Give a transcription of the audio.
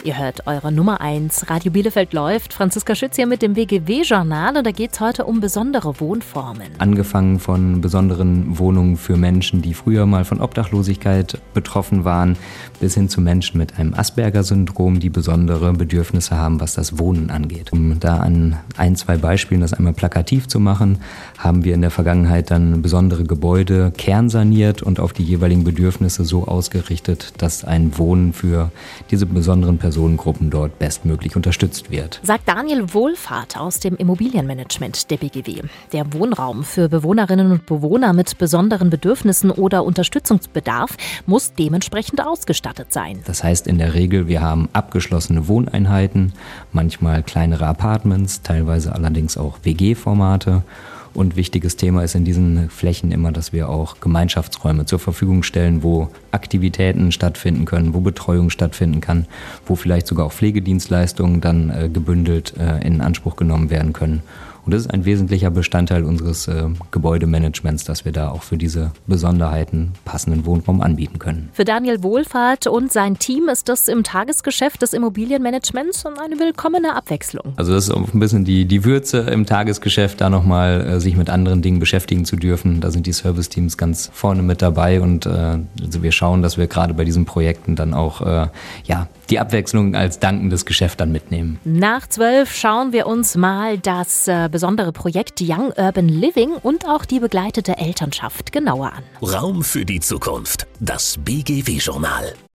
Ihr hört eure Nummer 1. Radio Bielefeld läuft. Franziska Schütz hier mit dem BGW-Journal und da geht es heute um besondere Wohnformen. Angefangen von besonderen Wohnungen für Menschen, die früher mal von Obdachlosigkeit betroffen waren, bis hin zu Menschen mit einem Asperger-Syndrom, die besondere Bedürfnisse haben, was das Wohnen angeht. Um da an 1-2 Beispielen das einmal plakativ zu machen, haben wir in der Vergangenheit dann besondere Gebäude kernsaniert und auf die jeweiligen Bedürfnisse so ausgerichtet, dass ein Wohnen für diese besonderen Personengruppen dort bestmöglich unterstützt wird. Sagt Daniel Wohlfahrt aus dem Immobilienmanagement der BGW. Der Wohnraum für Bewohnerinnen und Bewohner mit besonderen Bedürfnissen oder Unterstützungsbedarf muss dementsprechend ausgestattet sein. Das heißt in der Regel, wir haben abgeschlossene Wohneinheiten, manchmal kleinere Apartments, teilweise allerdings auch WG-Formate. Und wichtiges Thema ist in diesen Flächen immer, dass wir auch Gemeinschaftsräume zur Verfügung stellen, wo Aktivitäten stattfinden können, wo Betreuung stattfinden kann, wo vielleicht sogar auch Pflegedienstleistungen dann gebündelt in Anspruch genommen werden können. Und das ist ein wesentlicher Bestandteil unseres Gebäudemanagements, dass wir da auch für diese Besonderheiten passenden Wohnraum anbieten können. Für Daniel Wohlfahrt und sein Team ist das im Tagesgeschäft des Immobilienmanagements eine willkommene Abwechslung. Also das ist auch ein bisschen die Würze im Tagesgeschäft, da nochmal sich mit anderen Dingen beschäftigen zu dürfen. Da sind die Serviceteams ganz vorne mit dabei und also wir schauen, dass wir gerade bei diesen Projekten dann auch die Abwechslung als dankendes Geschäft dann mitnehmen. Nach 12 schauen wir uns mal das besondere Projekt Young Urban Living und auch die begleitete Elternschaft genauer an. Raum für die Zukunft. Das BGW-Journal.